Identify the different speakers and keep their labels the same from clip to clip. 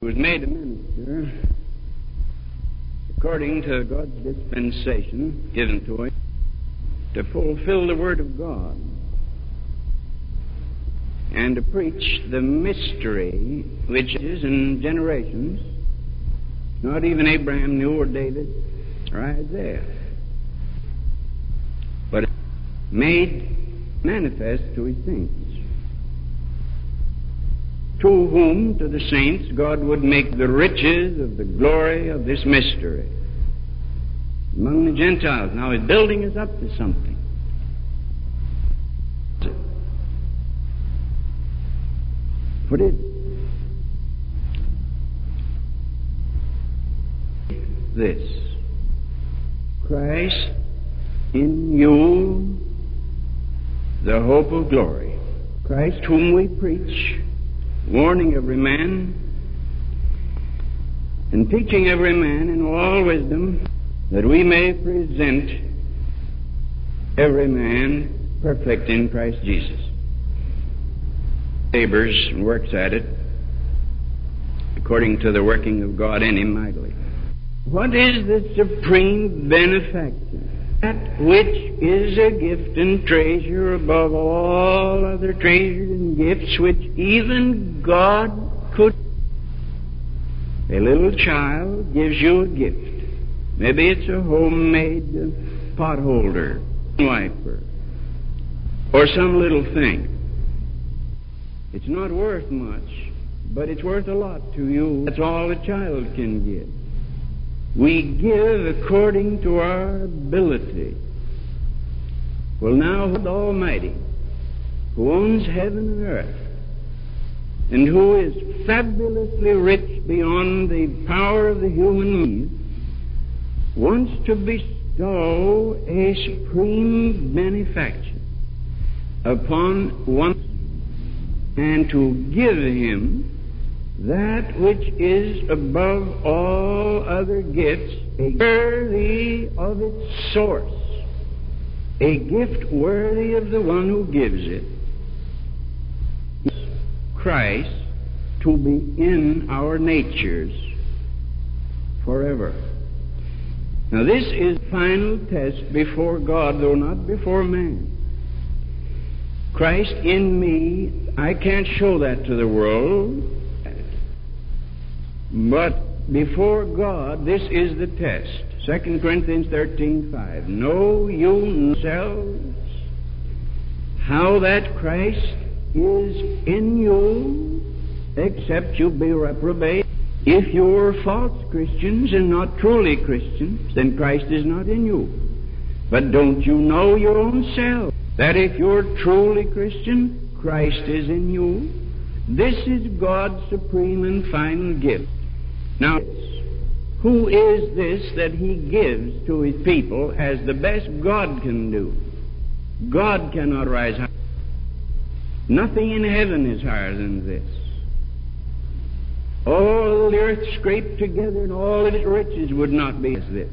Speaker 1: He was made a minister according to God's dispensation given to him to fulfill the Word of God and to preach the mystery which is in generations not even Abraham knew, or David, or Isaiah, but made manifest to his saints, to whom, to the saints, God would make the riches of the glory of this mystery among the Gentiles. Now He's building us up to something. What is this? Christ in you, the hope of glory. Christ whom we preach, warning every man and teaching every man in all wisdom, that we may present every man perfect in Christ Jesus. Labors and works at it according to the working of God in him mightily. What is the supreme benefactor? That which is a gift and treasure above all other treasures and gifts which even God could. A little child gives you a gift. Maybe it's a homemade pot holder, wiper, or some little thing. It's not worth much, but it's worth a lot to you. That's all a child can give. We give according to our ability. Well, now, God Almighty, who owns heaven and earth, and who is fabulously rich beyond the power of the human mind, wants to bestow a supreme benefaction upon one and to give him that which is above all other gifts, worthy of its source, a gift worthy of the one who gives it, Christ, to be in our natures forever. Now this is the final test before God, though not before man. Christ in me, I can't show that to the world, but before God, this is the test. 2 Corinthians 13:5. Know you yourselves how that Christ is in you, except you be reprobate. If you're false Christians and not truly Christians, then Christ is not in you. But don't you know your own self, that if you're truly Christian, Christ is in you? This is God's supreme and final gift. Now, who is this that He gives to His people as the best God can do? God cannot rise higher. Nothing in heaven is higher than this. All the earth scraped together and all its riches would not be as this.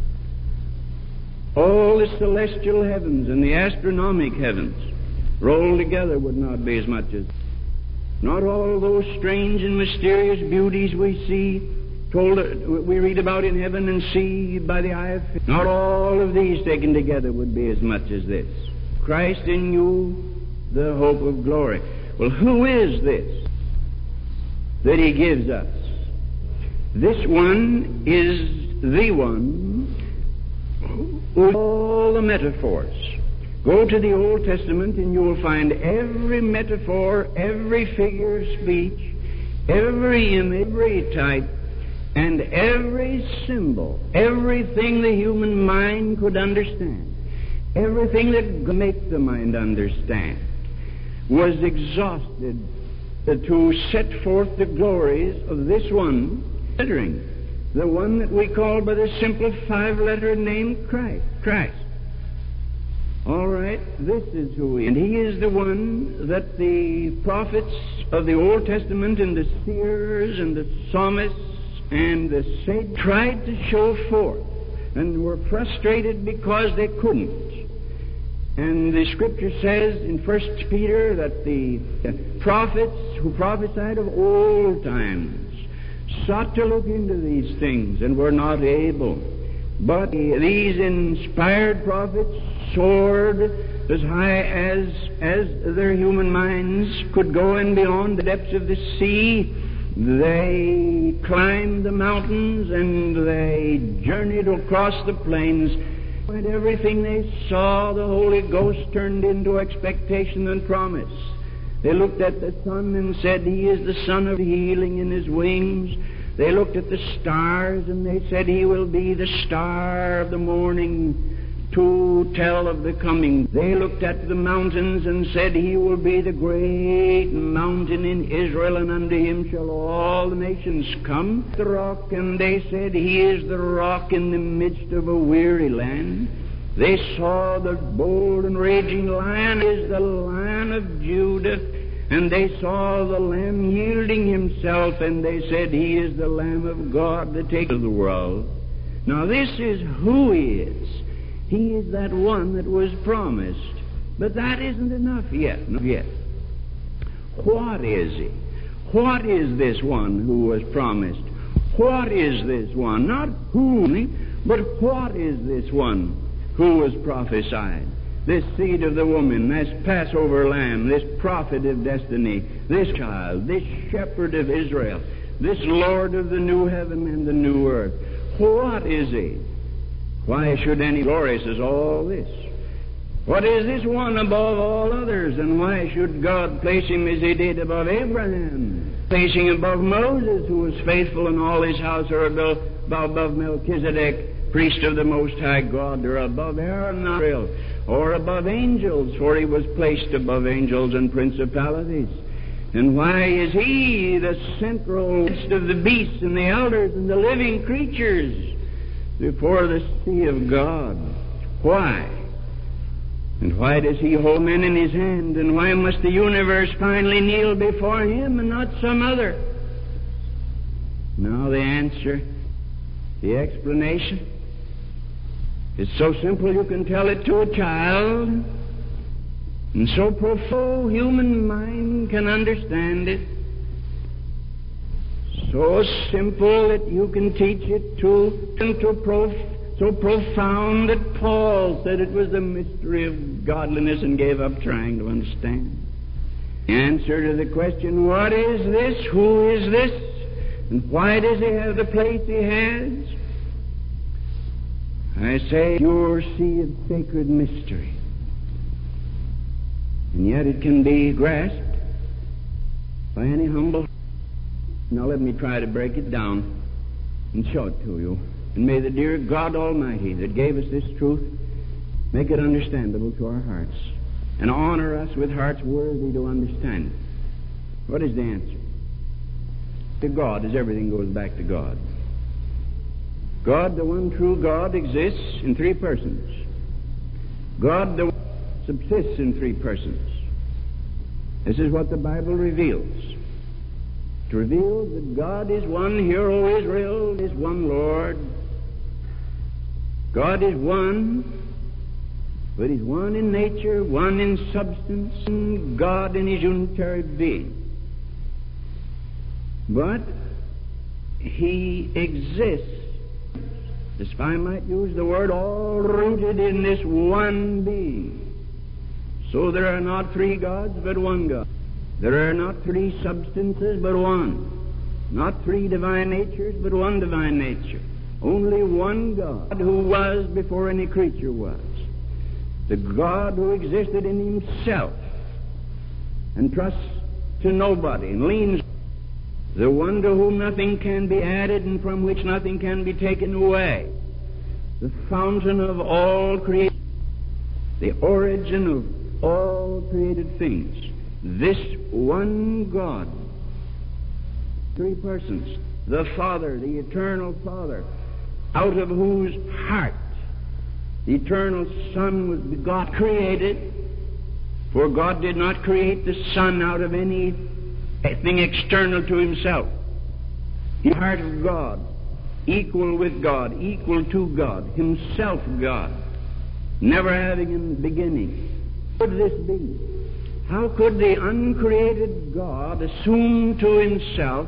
Speaker 1: All the celestial heavens and the astronomic heavens rolled together would not be as much as. Not all those strange and mysterious beauties we see, we read about in heaven and see by the eye of faith. Not all of these taken together would be as much as this. Christ in you, the hope of glory. Well, who is this that He gives us? This one is the one who all the metaphors. Go to the Old Testament and you will find every metaphor, every figure of speech, every image, every type, and every symbol, everything the human mind could understand, everything that could make the mind understand, was exhausted to set forth the glories of this one, considering the one that we call by the simple 5-letter name Christ. All right, this is who He is. And He is the one that the prophets of the Old Testament and the seers and the psalmists and the saints tried to show forth and were frustrated because they couldn't. And the Scripture says in 1 Peter that the prophets who prophesied of old times sought to look into these things and were not able. But these inspired prophets soared as high as their human minds could go, and beyond the depths of the sea. They climbed the mountains and they journeyed across the plains. And everything they saw, the Holy Ghost turned into expectation and promise. They looked at the sun and said, He is the Son of healing in His wings. They looked at the stars and they said, He will be the star of the morning to tell of the coming. They looked at the mountains and said, He will be the great mountain in Israel, and unto Him shall all the nations come. The rock, and they said, He is the rock in the midst of a weary land. They saw the bold and raging lion is the Lion of Judah, and they saw the Lamb yielding Himself, and they said, He is the Lamb of God that taketh the world. Now this is who He is. He is that one that was promised. But that isn't enough yet. Not yet. What is He? What is this one who was promised? What is this one? Not who, but what is this one who was prophesied? This seed of the woman, this Passover lamb, this prophet of destiny, this child, this shepherd of Israel, this Lord of the new heaven and the new earth. What is He? Why should any glorious as all this? What is this one above all others? And why should God place Him as He did above Abraham? Placing above Moses, who was faithful in all his house, or above Melchizedek, priest of the Most High God, or above Aaron, or above angels, for he was placed above angels and principalities. And why is He the central midst of the beasts and the elders and the living creatures before the sea of God? Why? And why does He hold men in His hand? And why must the universe finally kneel before Him and not some other? Now the answer, the explanation, is so simple you can tell it to a child, and so profound human mind can understand it. So simple that you can teach it so profound that Paul said it was the mystery of godliness and gave up trying to understand. The answer to the question, what is this? Who is this? And why does He have the place He has? I say, pure sea of sacred mystery. And yet it can be grasped by any humble. Now let me try to break it down and show it to you. And may the dear God Almighty that gave us this truth make it understandable to our hearts and honor us with hearts worthy to understand it. What is the answer? To God, as everything goes back to God. God, the one true God, exists in three persons. God, the one subsists in three persons. This is what the Bible reveals. It reveals that God is one. Hear, O Israel, is one Lord. God is one, but He's one in nature, one in substance, and God in His unitary being. But He exists, if I might use the word, all rooted in this one being. So there are not three gods, but one God. There are not three substances, but one. Not three divine natures, but one divine nature. Only one God who was before any creature was. The God who existed in Himself and trusts to nobody and leans. The one to whom nothing can be added and from which nothing can be taken away. The fountain of all creation. The origin of all created things. This one God. Three persons. The Father, the eternal Father, out of whose heart the eternal Son was begot, created. For God did not create the Son out of anything external to Himself. The heart of God, equal with God, equal to God, Himself God, never having a beginning. How could this be? How could the uncreated God assume to Himself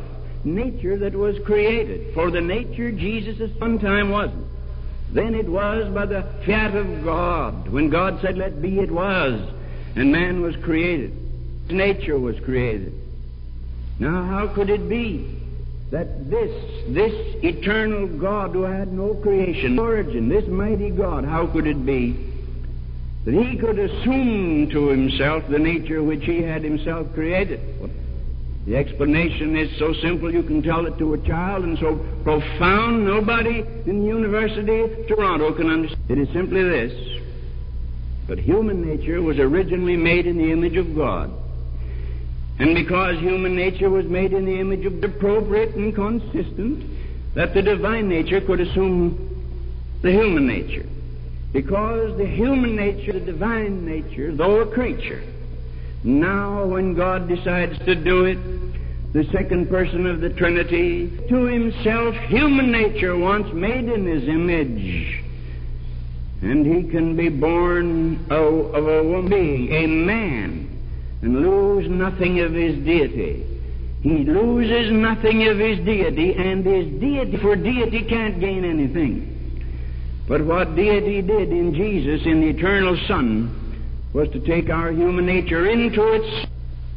Speaker 1: nature that was created. For the nature Jesus at one time wasn't. Then it was by the fiat of God. When God said, "Let be," it was. And man was created. Nature was created. Now how could it be that this eternal God who had no creation, origin, this mighty God, how could it be that he could assume to himself the nature which he had himself created? The explanation is so simple you can tell it to a child, and so profound nobody in the University of Toronto can understand. It is simply this: but human nature was originally made in the image of God. And because human nature was made in the image of the appropriate and consistent, that the divine nature could assume the human nature. Because the human nature, the divine nature, though a creature, now when God decides to do it, the second person of the Trinity, to himself human nature once made in his image, and he can be born of a woman, being a man, and lose nothing of his deity. He loses nothing of his deity, and his deity, for deity can't gain anything. But what deity did in Jesus, in the eternal Son, was to take our human nature into its,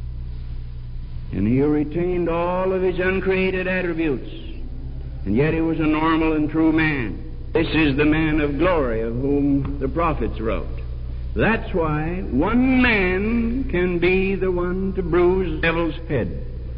Speaker 1: and he retained all of his uncreated attributes, and yet he was a normal and true man. This is the man of glory of whom the prophets wrote. That's why one man can be the one to bruise the devil's head.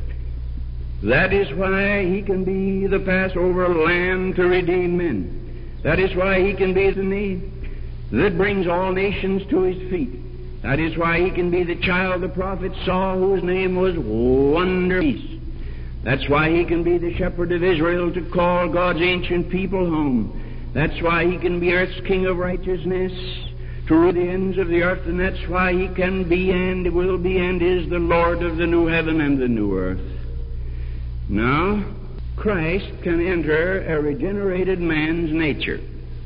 Speaker 1: That is why he can be the Passover lamb to redeem men. That is why he can be the knee that brings all nations to his feet. That is why he can be the child the prophet saw, whose name was Wonder Peace. That's why he can be the shepherd of Israel to call God's ancient people home. That's why he can be earth's king of righteousness, to rule the ends of the earth, and that's why he can be and will be and is the Lord of the new heaven and the new earth. Now, Christ can enter a regenerated man's nature,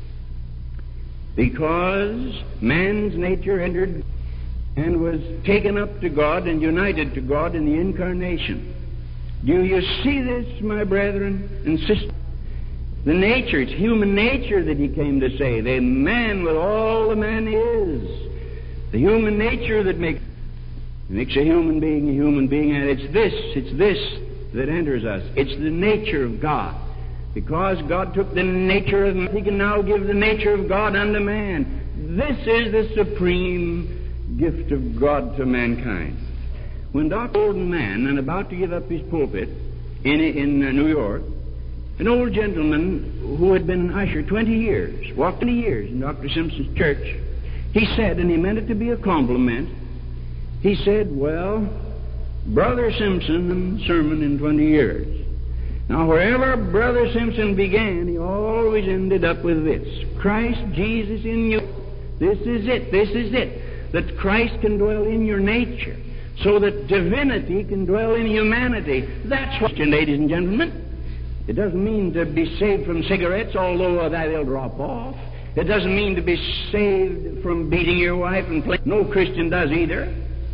Speaker 1: because man's nature entered and was taken up to God and united to God in the incarnation. Do you see this, my brethren and sisters? The nature, it's human nature that he came to save. A man with all the man is. The human nature that makes a human being, and it's this that enters us. It's the nature of God. Because God took the nature of man, he can now give the nature of God unto man. This is the supreme gift of God to mankind. When Dr. Olden Man, and about to give up his pulpit in New York, an old gentleman who had been an usher 20 years, walked 20 years in Dr. Simpson's church, he said, and he meant it to be a compliment, he said, "Well, Brother Simpson, sermon in 20 years." Now, wherever Brother Simpson began, he always ended up with this: Christ Jesus in you. This is it. That Christ can dwell in your nature, so that divinity can dwell in humanity. That's what, ladies and gentlemen. It doesn't mean to be saved from cigarettes, although that they'll drop off. It doesn't mean to be saved from beating your wife and playing. No Christian does either.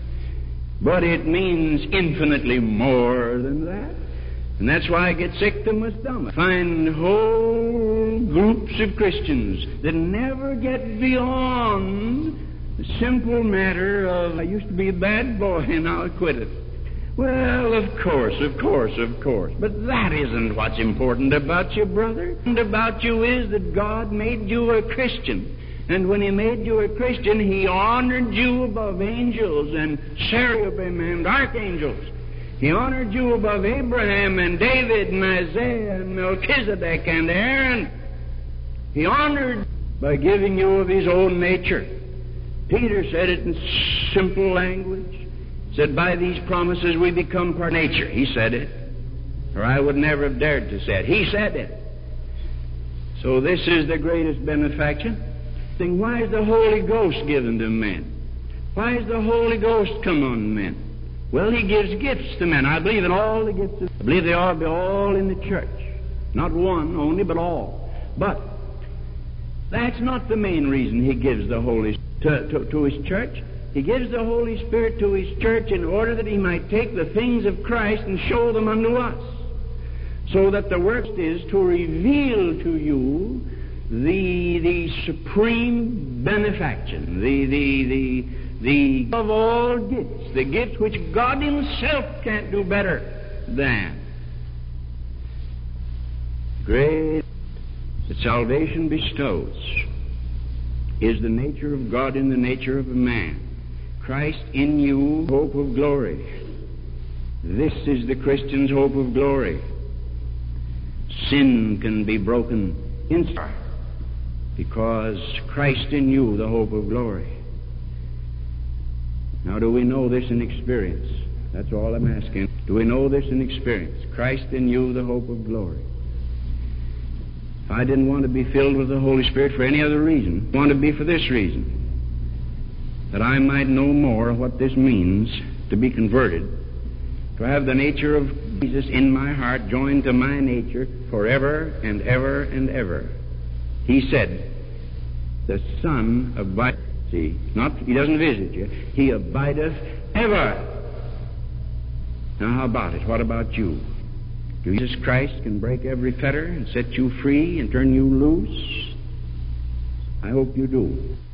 Speaker 1: But it means infinitely more than that. And that's why I get sick to my stomach. Find whole groups of Christians that never get beyond the simple matter of, I used to be a bad boy and now I quit it. Well, of course. But that isn't what's important about you, brother. And about you is that God made you a Christian. And when he made you a Christian, he honored you above angels and cherubim and archangels. He honored you above Abraham and David and Isaiah and Melchizedek and Aaron. He honored by giving you of his own nature. Peter said it in simple language. Said, by these promises we become part nature. He said it. Or I would never have dared to say it. He said it. So this is the greatest benefaction. Think, why is the Holy Ghost given to men? Why is the Holy Ghost come on men? Well, he gives gifts to men. I believe in all the gifts. I believe they ought to be all in the church. Not one only, but all. But that's not the main reason he gives the Holy Spirit to his church. He gives the Holy Spirit to his church in order that he might take the things of Christ and show them unto us. So that the work is to reveal to you the supreme benefaction, the of all gifts, the gifts which God Himself can't do better than. Great that salvation bestows is the nature of God in the nature of a man. Christ in you, hope of glory. This is the Christian's hope of glory. Sin can be broken instantly because Christ in you, the hope of glory. Now, do we know this in experience? That's all I'm asking. Do we know this in experience? Christ in you, the hope of glory. If I didn't want to be filled with the Holy Spirit for any other reason, I want to be for this reason, that I might know more what this means to be converted, to have the nature of Jesus in my heart joined to my nature forever and ever and ever. He said, the Son abideth. See, He doesn't visit you. He abideth ever. Now, how about it? What about you? Jesus Christ can break every fetter and set you free and turn you loose? I hope you do.